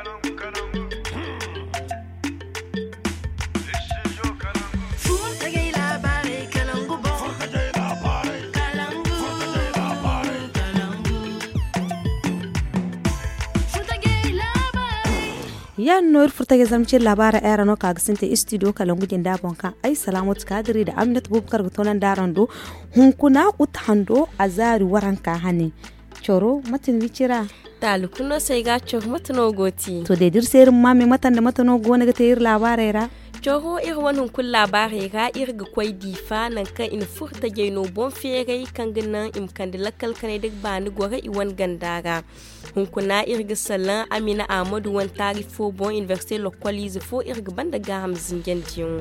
yan noor furtage zamcin labara era no kaga sinte studio kalangu jinda bonka ay salamot kadiri da amnat bubkar tonan darando hunkuna uthando azari waranka hani choro matin wicira talukuno sai ga chor matno goti to de dir ser mame matan da matano gona ga tayir labara era Joho irwanun kun labari ga irga kwai difa nan kan in furta no bon fere kan ganan im kan da lakal kan duk bani gore iwan gandara hun kuna irga salan Amina Ahmadu wan tarifo bon université localise fo irga banda ga hamzin gentiyon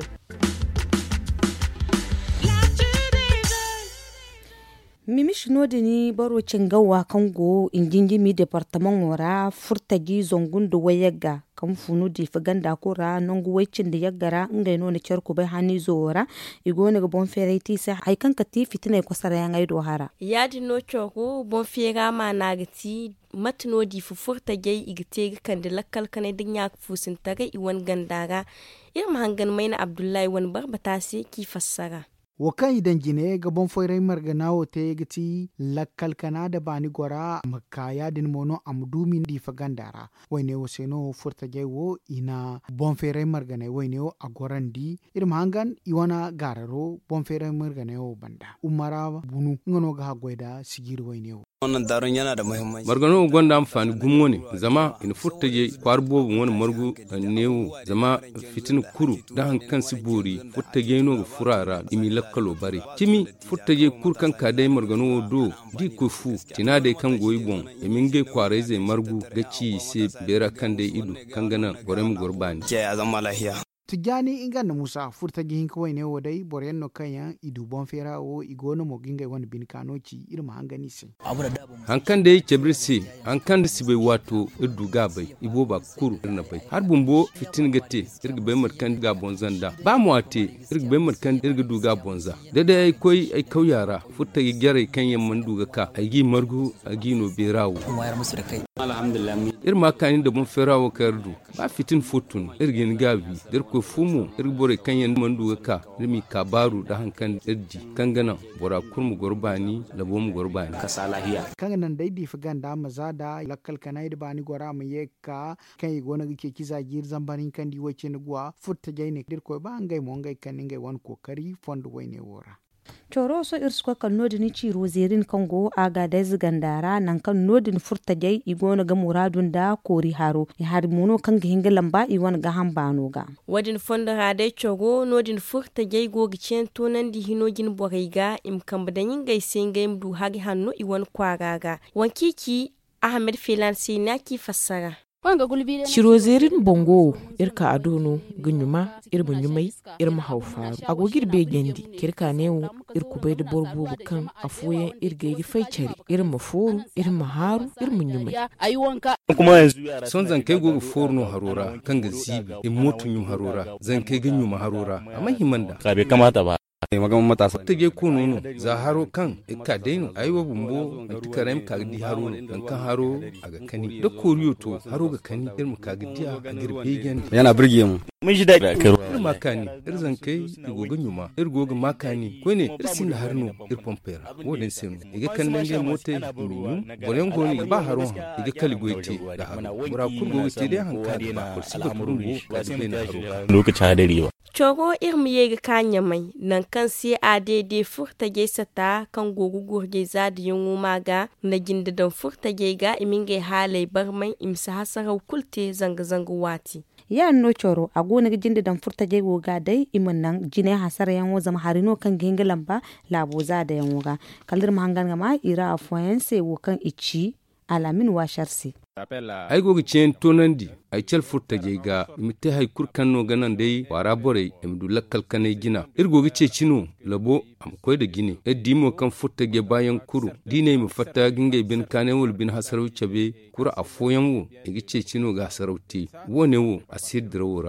mimish nodini baro cingawa kango injinjimi departement wara furtagi zongundo wayaga kan funu di faganda kura nongu waycin da yaggara ngai no ne cerku bai hani zora igone ga bon fereti sai ai kan kati fitina ko sara yan ai do hara yadi no choko bon fera ma nagati matno di furtage igite kan da lakkal kan din ya fusin tare iwan gandara irma hangan maina Abdullahi wan barbatasi ki fassara wakan idan gine gabon foirai marganawo te gati lakkal kana da bani gora makaya din mono amdumin di fagandara waine wo seno furta wo ina bon foirai marganai waine wo agorandi irma hangan iwana gararo bon foirai marganai wo banda umara bunu ngono ga goida sigir waine wo wannan daron yana da muhimmanci margano gonda amfani gumwo ne zama in furtaje kwarbo wani margu newo zama fitin kuru da hankan sibori furtaje no furara imi lakkalo bare kimi furtaje kurkan kadai margano do di ko fu tina dai kan goyi bon eminge kware zai margu gaci se bera kan dai idu kan gana gorem gorbani ke azama lahiya tujani inganda musa furta gihin kawai ne wadai boren no kanya idu bon fera o igono mo ginga wani bin kanoci irma hangani se hankan da yake birse hankan da sibai wato idu gabai ibo ba kuru na bai har bumbo fitin gate irga bai markan ga bonzanda ba mu ate irga bai markan irga duga bonza da ai koi ai kauyara furta gare kan yamman duga ka ai gi margu a gino berawo wayar musu da kai alhamdulillah irma kanin da bon ferawo kardu ba fitin futun irgin gabi ko fumu irbore kanyen mandu ka rimi kabaru da hankan irji kangana bora kurmu gorbani da bom gorbani kasalahiya kanganan dai di faganda mazada lakkal kanai da bani gora mu yeka kai gona ke kiza gir zambarin kan di wace ni gwa futta jaine dir ko ba ngai mo ngai kan ngai wan kokari fondo waine wora coro so irsko kan nodini ciro zerin kango aga da zigandara nan kan nodin furtajai igona ga muradun da kori haro har muno kan ga hinga lamba iwan ga hambano ga wadin fonda radai coro nodin furtajai go gicen tonan di hinogin boraiga im kan badan gai senga im du hagi hanno iwan kwaraga wankiki Ahmed Filansi na ki fassara Shirozerin bongo irka adono gunyuma irbunyumai irma haufaru agogir be gendi kirka newo irku bai da borbo kan afoyen irga yi faicari irma foru irma haru irmunyumai kuma yanzu son zan kai gogo forno harora kan ga zibi in motun yum harora zan kai ganyuma harora amma himanda ka bai kamata ba magaman matasa tage ko nono za haro kan ka daino aiwa bumbo antikarem ka di haro dan kan haro aga kani da koriyo to haro ga kani irin ka ga dia a girbe gen yana burge mu mun shi da irin makani irin kai igoga nyuma irgoga makani ko ne irsin da harno ir pompera wodin senu iga kan nange mote minyu bolen goni ba haro iga kali goite da haro mura kurgo te dai hankali ba kursiba kurungo ka dai na haro lokacin hadarewa Coro irmi yega kanya mai nan kan sai ADD furta sata kan gogu gurge zadi yin maga na gindadan furta ga iminge halai barman imsa hasarau kulte zanga-zanga wati. Ya no coro a gona gindadan furta ga dai imin nan jine hasar yan wazam harino kan gingilan ba labo za da yan wuga. Kalir mahangan gama ira a foyen sai wukan ici alamin washarsi. ai gogi cen tonandi ai cel furta je ga imite hay kurkan no ganan dai wara bore emdu lakkal kanai gina irgogi ce cino labo am koy da gine dimo kan furta ge bayan kuru dine mu fatta ginge bin kanewul bin hasaru chabe kura afoyan wo igi ce cino ga sarauti wone wo asir drawora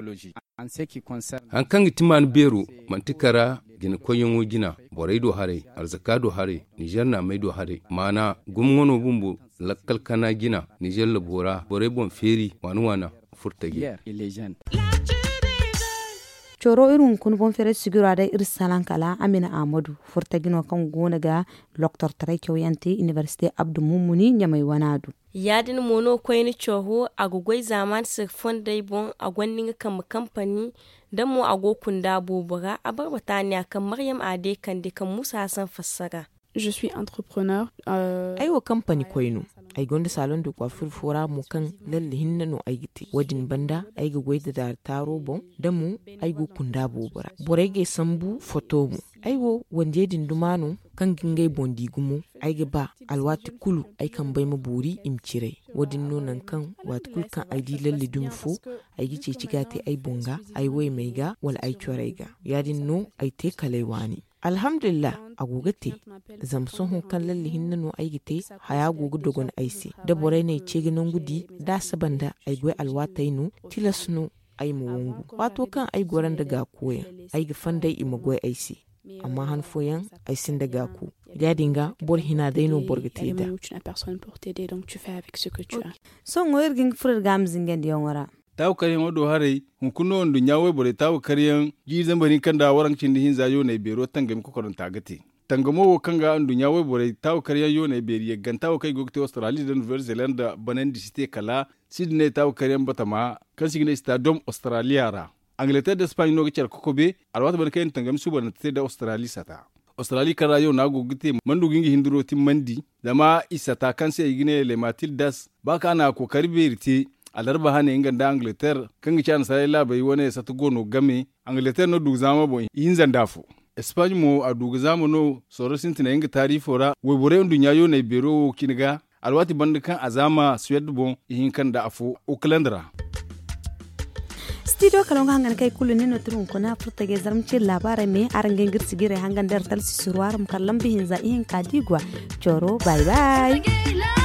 an kan gitiman beru mantikara gina koyon wo gina borai do hare arzaka do hare niger na mai do hare mana gumwono bumbu lakkal kana gina Niger labora bore bon feri wana furtage coro irin kun bon fere sigura da irsalan kala Amina Amadu furtagino kan gona ga Dr. Tarai Kyauyanti University Abdu Mumuni Nyamai Wanadu yadin mono koyni choho agugoi zaman sir fondai bon agwannin kam kamfani dan mu agokun da bobura abarbata ne kan Maryam Ade kan de kan Musa Hassan fassara. Je suis entrepreneur. Aiwa kamfani koyno ai gonda salon da kwafur fura mu kan lalle hinna no aigite wadin banda aiga goida da taro bon dan mu aigo kunda bobura borege sambu foto mu aiwo wanje din dumano kan gingai bondi gumu aiga ba alwati kulu ai kan bai mu buri imcire wadin nonan kan wat kul kan ai di lalle dum fo ai gice cigate ai bonga ai wai maiga wal ai choraiga yadin no ai te kalaiwani alhamdulillah agogate zamson hun kan lalle hinna no aigite haya gogu dogon aisi da borai ne ce ginan gudi da sabanda ai gwe alwatai no tilasno ai mu wongu wato kan ai goran daga koya ai ga fandai ima gwe aisi amma han foyan ai sin daga ku yadinga bor hina dai no borgate da son ngoyirgin fur gamzingen yongora taw kariyan wado harai hunkuno wanda nyawo bore taw kariyan gizan bari kanda warancin dihin zayo ne bero tangam ko koron tagate tangamo kanga andu nyawo bore taw kariyan yo ne beri yaggan taw kai gokte Australia da New Zealand banan disite kala Sydney taw kariyan batama kan signe stadium Australia ra Angleterre da Spain no gicer kokobe alwata ban kai tangam su ban te da Australia sata Australia kara yo na gogite mandu gingi hinduro tim mandi dama isata kan sai gine le Matildas baka na kokari berite alarba hane inganda Angleterre kan gi chan sai labai wone satu gono game Angleterre no du zama bon yin zandafo Espagne mo a du zama no soro sintina inga tarifora we bore dunya yo ne bero kiniga alwati band kan azama Sweden bon yin kan da afo Oaklandra studio kalonga hangan kai kullu nino turun kuna furta ge zarmci labarai me arangen girsigire hangan dar tal sisuruwar mukallam bihin za ihin kadigwa choro bye bye